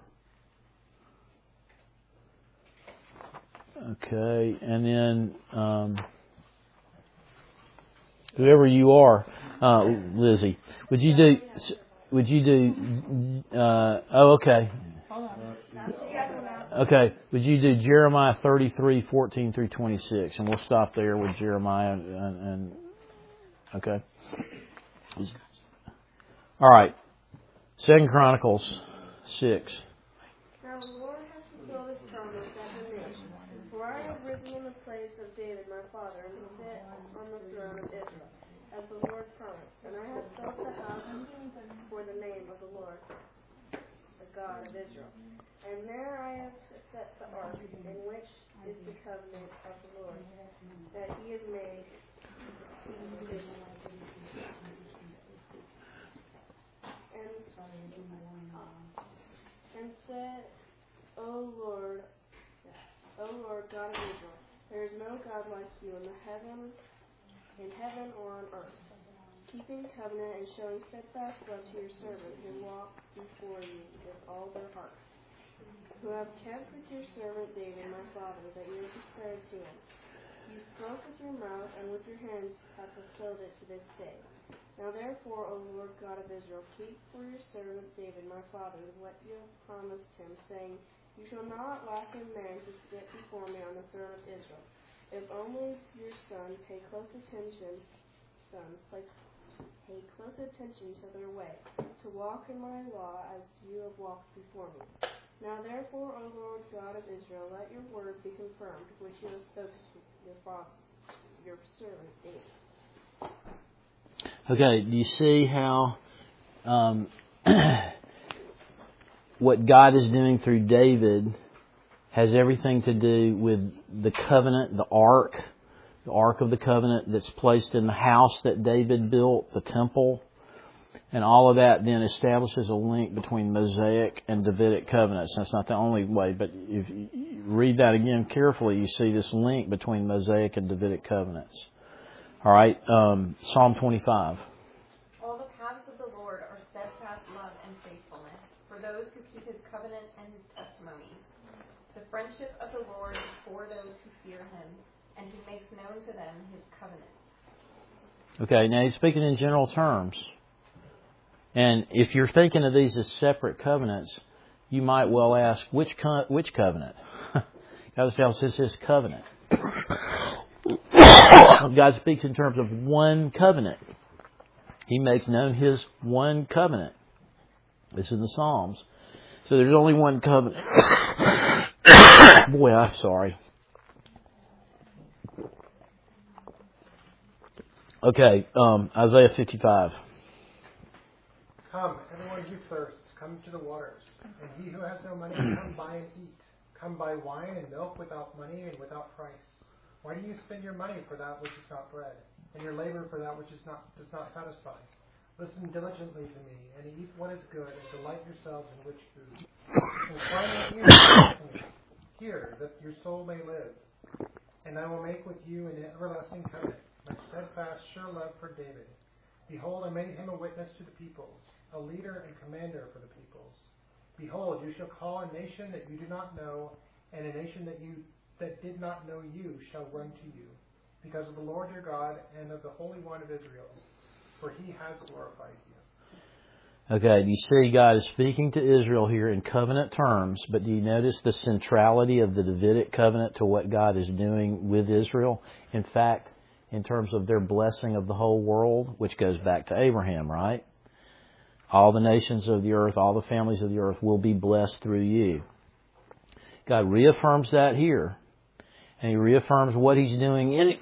Okay, and then, um, whoever you are, uh, Lizzie, would you do, would you do, uh, oh, okay. Okay, would you do Jeremiah thirty-three, fourteen through twenty-six, and we'll stop there with Jeremiah and, and okay. All right, Second Chronicles six. Now the Lord has fulfilled His promise that He made. For I have risen in the place of David my father, and sit on the throne of Israel, as the Lord promised. And I have built a house for the name of the Lord, the God of Israel. And there I have set the ark, in which is the covenant of the Lord, that He has made. And, and said, O Lord, O Lord God of Israel, there is no God like you in the heaven, in heaven or on earth, keeping covenant and showing steadfast love to your servant who walk before you with all their heart, who have kept with your servant David my father, that you have declared to him. You spoke with your mouth, and with your hands have fulfilled it to this day. Now therefore, O Lord God of Israel, keep for your servant David my father what you have promised him, saying, you shall not lack a man to sit before me on the throne of Israel. If only your son pay close attention, sons, pay, pay close attention to their way, to walk in my law as you have walked before me. Now therefore, O Lord God of Israel, let your word be confirmed, which you have spoken to your father, your servant David. Okay, do you see how um, what God is doing through David has everything to do with the covenant, the ark, the ark of the covenant that's placed in the house that David built, the temple, and all of that then establishes a link between Mosaic and Davidic covenants. That's not the only way, but if you read that again carefully, you see this link between Mosaic and Davidic covenants. All right, um, Psalm twenty-five. All the paths of the Lord are steadfast love and faithfulness for those who keep his covenant and his testimonies. The friendship of the Lord is for those who fear him, and he makes known to them his covenant. Okay, now he's speaking in general terms. And if you're thinking of these as separate covenants, you might well ask, which co- which covenant? God says his covenant. God speaks in terms of one covenant. He makes known his one covenant. It's in the Psalms. So there's only one covenant. Boy, I'm sorry. Okay, um, Isaiah fifty-five. Come, everyone who thirsts, come to the waters. And he who has no money, come buy and eat. Come buy wine and milk without money and without price. Why do you spend your money for that which is not bread, and your labor for that which is not does not satisfy? Listen diligently to me, and eat what is good, and delight yourselves in rich food. Incline your ears to me. Hear, that your soul may live. And I will make with you an everlasting covenant, my steadfast, sure love for David. Behold, I made him a witness to the peoples, a leader and commander for the peoples. Behold, you shall call a nation that you do not know, and a nation that you that did not know you shall run to you, because of the Lord your God and of the Holy One of Israel, for he has glorified you. Okay, do you see God is speaking to Israel here in covenant terms, but do you notice the centrality of the Davidic covenant to what God is doing with Israel? In fact, in terms of their blessing of the whole world, which goes back to Abraham, right? All the nations of the earth, all the families of the earth will be blessed through you. God reaffirms that here. And he reaffirms what he's doing in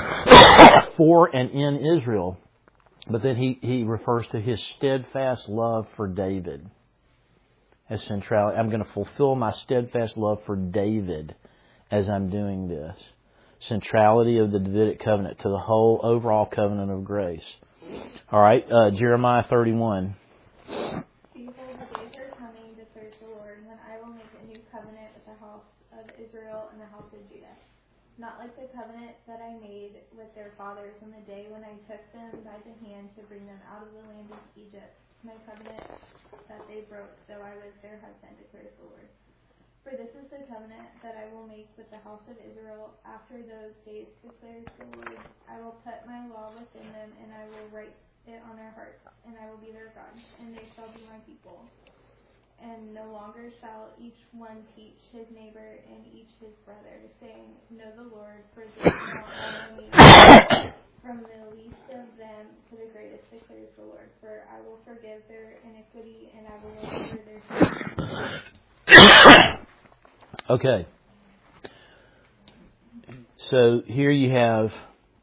for and in Israel. But then he, he refers to his steadfast love for David as centrality. I'm going to fulfill my steadfast love for David as I'm doing this. Centrality of the Davidic covenant to the whole overall covenant of grace. All right, uh, Jeremiah thirty-one. Behold, the days are coming, declares the Lord, when I will make a new covenant with the house of Israel and the house of Judah. Not like the covenant that I made with their fathers on the day when I took them by the hand to bring them out of the land of Egypt, my covenant that they broke, though I was their husband, declares the Lord. For this is the covenant that I will make with the house of Israel after those days, declares the Lord. I will put my law within them, and I will write it on their hearts, and I will be their God, and they shall be my people. And no longer shall each one teach his neighbor and each his brother, saying, Know the Lord, for they shall all know me, from the least of them to the greatest, declares the Lord. For I will forgive their iniquity, and I will remember their sin. Okay. So here you have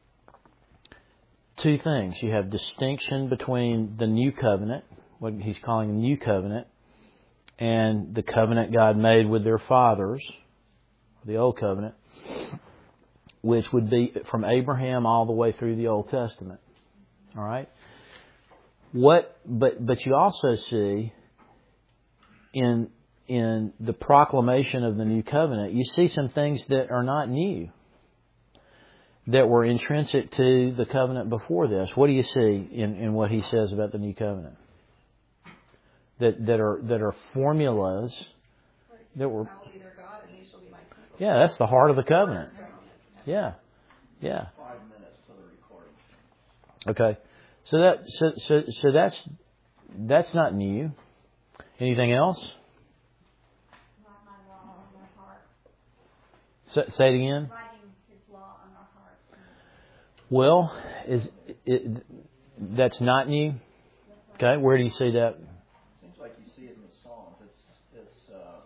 two things. You have distinction between the new covenant, what he's calling the new covenant, and the covenant God made with their fathers, the old covenant, which would be from Abraham all the way through the Old Testament. All right? What but but you also see in in the proclamation of the new covenant, you see some things that are not new, that were intrinsic to the covenant before this. What do you see in, in what he says about the new covenant? That that are that are formulas that were. I will be their God, and you shall be my people. Yeah, that's the heart of the covenant. Yeah, yeah. Five minutes till the recording. Okay, so that so so so that's that's not new. Anything else? Write my law on my heart. Say, say it again. Writing his law on our heart. Well, is it, that's not new? Okay, where do you see that? Seems like you see it in the Psalms. It's it's uh,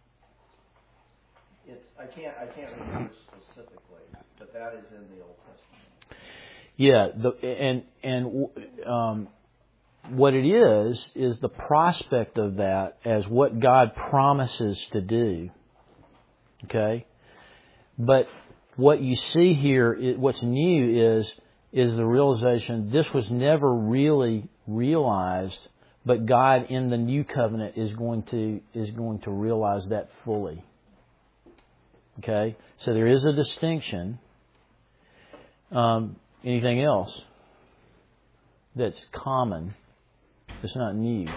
it's I can't I can't remember specifically, but that is in the Old Testament. Yeah, the, and and um, what it is is the prospect of that as what God promises to do. Okay, but what you see here, what's new is is the realization this was never really realized, but God in the new covenant is going to is going to realize that fully. Okay, so there is a distinction. Um, anything else that's common? It's not new.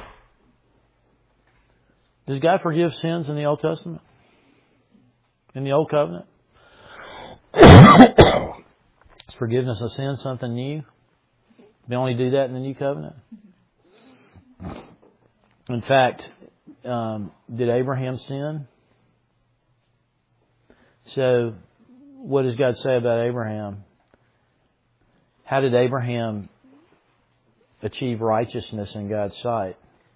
Does God forgive sins in the Old Testament? In the Old Covenant? Is forgiveness of sin something new? They only do that in the New Covenant? In fact, um, did Abraham sin? So, what does God say about Abraham? How did Abraham achieve righteousness in God's sight?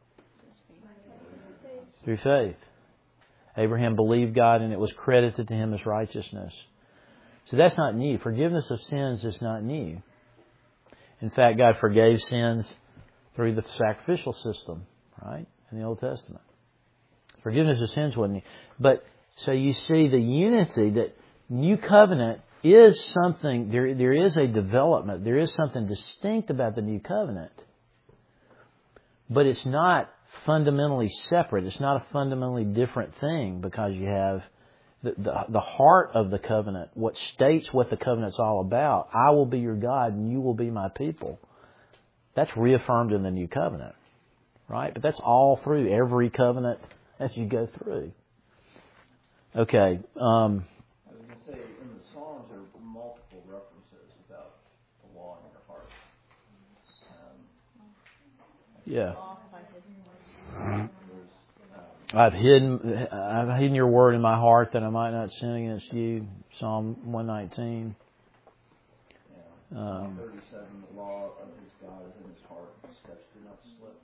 Through faith. Abraham believed God and it was credited to him as righteousness. So that's not new. Forgiveness of sins is not new. In fact, God forgave sins through the sacrificial system, right, in the Old Testament. Forgiveness of sins wasn't new. But, so you see the unity that New Covenant is something, there, there is a development, there is something distinct about the New Covenant. But it's not fundamentally separate. It's not a fundamentally different thing because you have the, the, the heart of the covenant, what states what the covenant's all about. I will be your God and you will be my people. That's reaffirmed in the New Covenant, right? But that's all through every covenant as you go through. Okay. Um, I was going to say, in the Psalms there are multiple references about the law in your heart. Um, yeah. um, I've hidden I've hidden your word in my heart that I might not sin against you. Psalm one nineteen. Yeah. Um, thirty-seven, the law of his God is in his heart, his steps do not slip.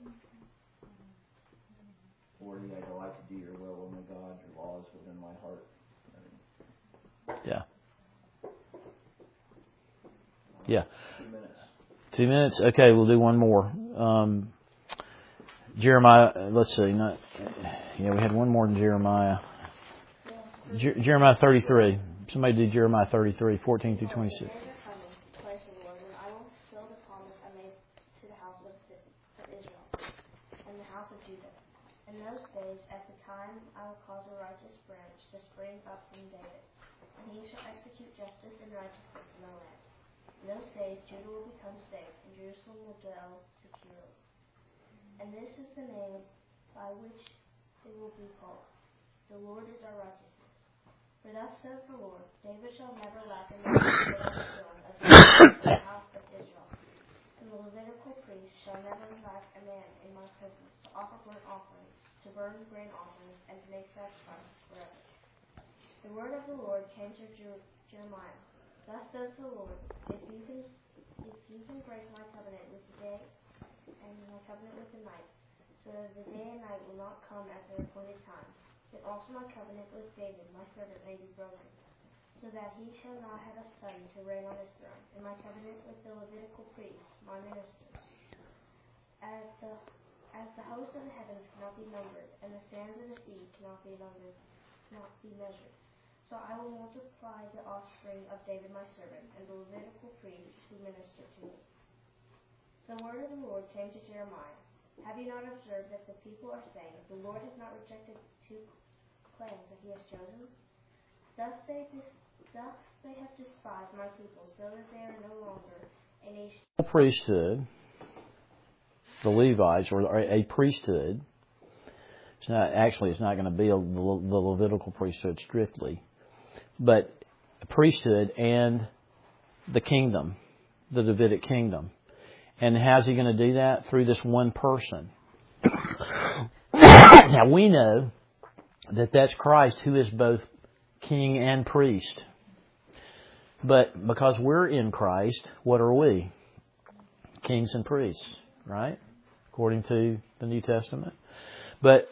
forty, I delight to do your will, O my God, your law is within my heart. Yeah. Yeah. Two minutes. Two minutes? Okay, we'll do one more. Um, Jeremiah, let's see, not, yeah, we had one more than Jeremiah. Jer- Jeremiah thirty-three. Somebody do Jeremiah thirty-three, fourteen through twenty-six. I will cause a righteous branch to spring up from David, and he shall execute justice and righteousness in the land. In those days Judah will become safe, and Jerusalem will dwell securely. And this is the name by which it will be called: the Lord is our righteousness. For thus says the Lord, David shall never lack a man to sit on the throne of the house of Israel. And the Levitical priest shall never lack a man in my presence to offer burnt offerings, to burn grain offerings, and to make sacrifices forever. The word of the Lord came to Jer- Jeremiah. Thus says the Lord, if you can if you can break my covenant with the day and my covenant with the night, so that the day and night will not come at their appointed time, then also my covenant with David, my servant, may be broken, so that he shall not have a son to reign on his throne, and my covenant with the Levitical priests, my ministers. As the As the host of the heavens cannot be numbered, and the sands of the sea cannot be numbered, cannot be measured, so I will multiply the offspring of David my servant, and the Levitical priests who minister to me. The word of the Lord came to Jeremiah. Have you not observed that the people are saying, the Lord has not rejected two clans that he has chosen? Thus they, thus they have despised my people, so that they are no longer a nation. Priesthood, the Levites, or a priesthood. It's not actually. It's not going to be a, the Levitical priesthood strictly, but a priesthood and the kingdom, the Davidic kingdom. And how's he going to do that? Through this one person. Now we know that that's Christ, who is both king and priest. But because we're in Christ, what are we? Kings and priests, right? According to the New Testament. But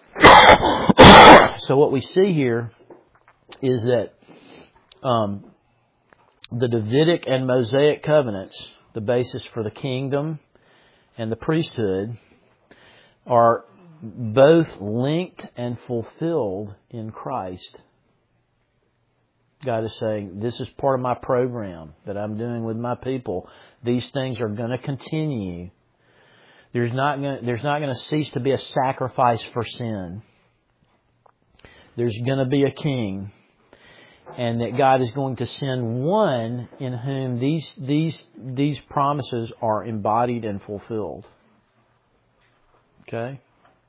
so what we see here is that um, the Davidic and Mosaic covenants, the basis for the kingdom and the priesthood, are both linked and fulfilled in Christ. God is saying, this is part of my program that I'm doing with my people. These things are going to continue. There's not going to, there's not going to cease to be a sacrifice for sin. There's going to be a king. And that God is going to send one in whom these these these promises are embodied and fulfilled. Okay?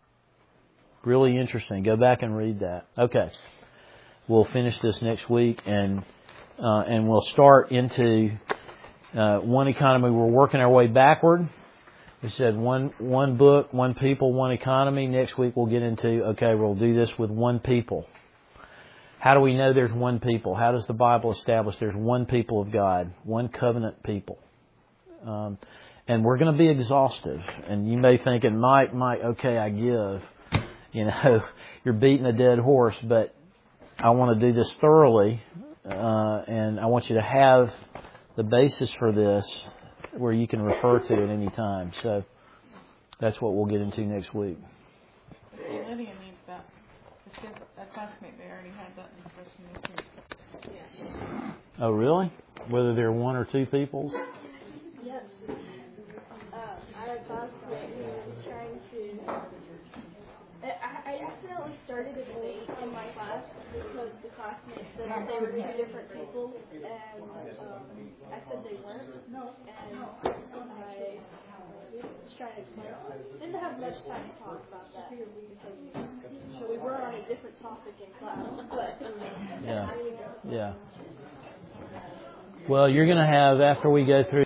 Really interesting. Go back and read that. Okay. We'll finish this next week, and uh, and we'll start into uh, one economy. We're working our way backward. We said one one book, one people, one economy. Next week we'll get into, okay, we'll do this with one people. How do we know there's one people? How does the Bible establish there's one people of God, one covenant people? Um, and we're going to be exhaustive. And you may think, and Mike, Mike, okay, I give. You know, you're beating a dead horse, but I want to do this thoroughly, uh, and I want you to have the basis for this where you can refer to it any time. So that's what we'll get into next week. Lydia needs that. She has a classmate. They already had that in the first semester. Oh, really? Whether they're one or two peoples? Yes. Uh, I had a classmate who was trying to... I, I accidentally started a debate in my class because the classmates said that they were two different people, and um, I said they weren't, and I was trying to explain. Didn't have much time to talk about that because we were on a different topic in class, but yeah, yeah. Well, you're going to have, after we go through